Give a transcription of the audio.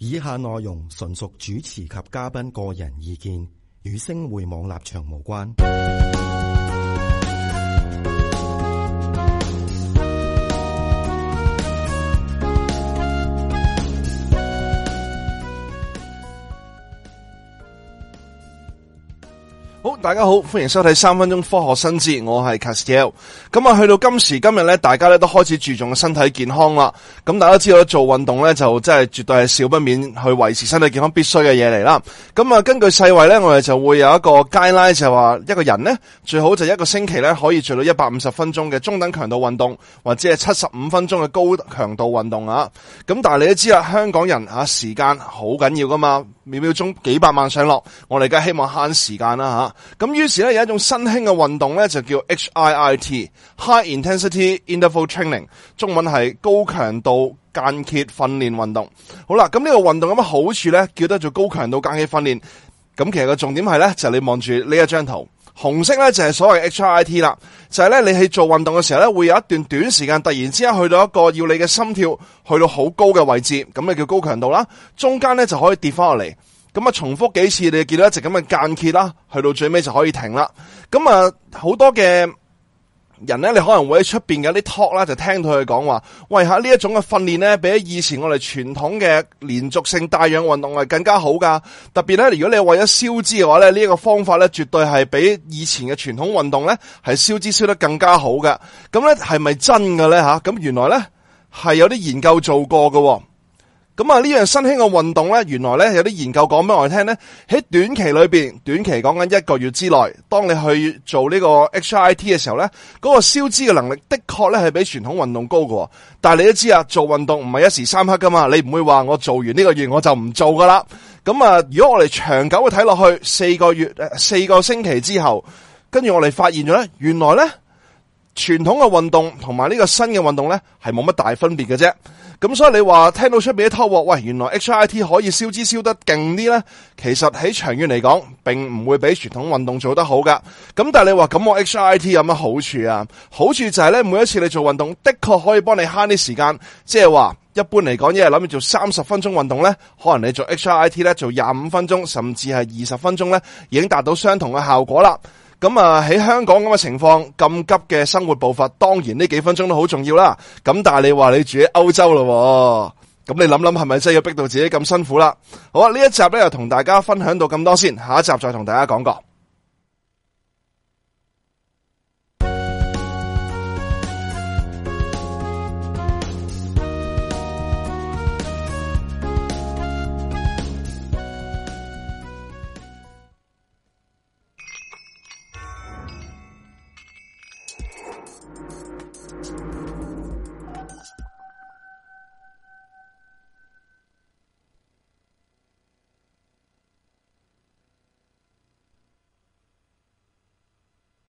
以下內容純屬主持及嘉賓個人意見，與星匯網立場無關。 好，大家好，歡迎收睇3分鐘科學新知，我係 Castiel。咁啊，去到今時今日咧，大家咧都開始注重身體健康啦。咁大家知道做運動咧，就真係絕對係少不免去維持身體健康必須嘅嘢嚟啦。咁啊，根據世衛咧，我哋就會有一個 guideline，就係話一個人咧最好就一個星期咧可以做到150分鐘嘅中等強度運動，或者係75分鐘嘅高強度運動啊。咁但係你都知啦，香港人時間好緊要噶嘛，秒秒鐘幾百萬上落，我哋梗係希望慳時間啦吓。咁於是咧有一種新興嘅運動咧就叫 HIIT，High Intensity Interval Training， 中文係高強度間歇訓練運動。好啦，咁呢個運動有乜好處咧？叫得做高強度間歇訓練。咁其實個重點係咧，就係你望住呢一張圖，紅色咧就係所謂 HIIT 啦，就係咧你去做運動嘅時候咧，會有一段短時間突然之間去到一個要你嘅心跳去到好高嘅位置，咁你叫高強度啦。中間咧就可以跌翻落嚟。咁啊，重複幾次，你就見到一直咁嘅間歇啦，去到最尾就可以停啦。咁啊，好多嘅人咧，你可能會喺出邊嘅啲 talk 啦，就聽到佢講話，喂吓呢一種嘅訓練咧，比起以前我哋傳統嘅連續性帶氧運動係更加好噶。特別咧，如果你係為咗消脂嘅話咧，呢一個方法咧，絕對係比以前嘅傳統運動咧係消脂消得更加好嘅。咁咧係咪真嘅咧吓？咁原來咧係有啲研究做過嘅。咁啊，呢樣新興嘅運動咧，原來咧有啲研究講俾我哋聽咧，喺短期裏邊，短期講緊1個月之內，當你去做呢個 HIIT 嘅時候咧，嗰個消脂嘅能力的確咧係比傳統運動高嘅。但係你都知啊，做運動唔係一時三刻噶嘛，你唔會話我做完呢個月我就唔做噶啦。咁啊，如果我哋長久去睇落去，4個星期之後，跟住我哋發現咗咧，原來咧傳統嘅運動同埋呢個新嘅運動咧係冇乜大分別嘅啫。咁所以你話聽到出邊啲偷喎，喂，原來 HIIT 可以消脂消得勁啲咧，其實喺長遠嚟講，並唔會比傳統運動做得好噶。咁但係你話咁我 HIIT 有乜好處啊？好處就係咧，每一次你做運動，的確可以幫你慳啲時間。即係話一般嚟講，一日諗住做30分鐘運動咧，可能你做 HIIT 咧做25分鐘，甚至係20分鐘咧，已經達到相同嘅效果啦。咁啊，喺香港咁嘅情況，咁急嘅生活步伐，當然呢幾分鐘都好重要啦。咁但係你話你住喺歐洲咯，咁你諗諗係咪真係要逼到自己咁辛苦啦？好啊，呢一集咧就同大家分享到咁多先，下一集再同大家講過。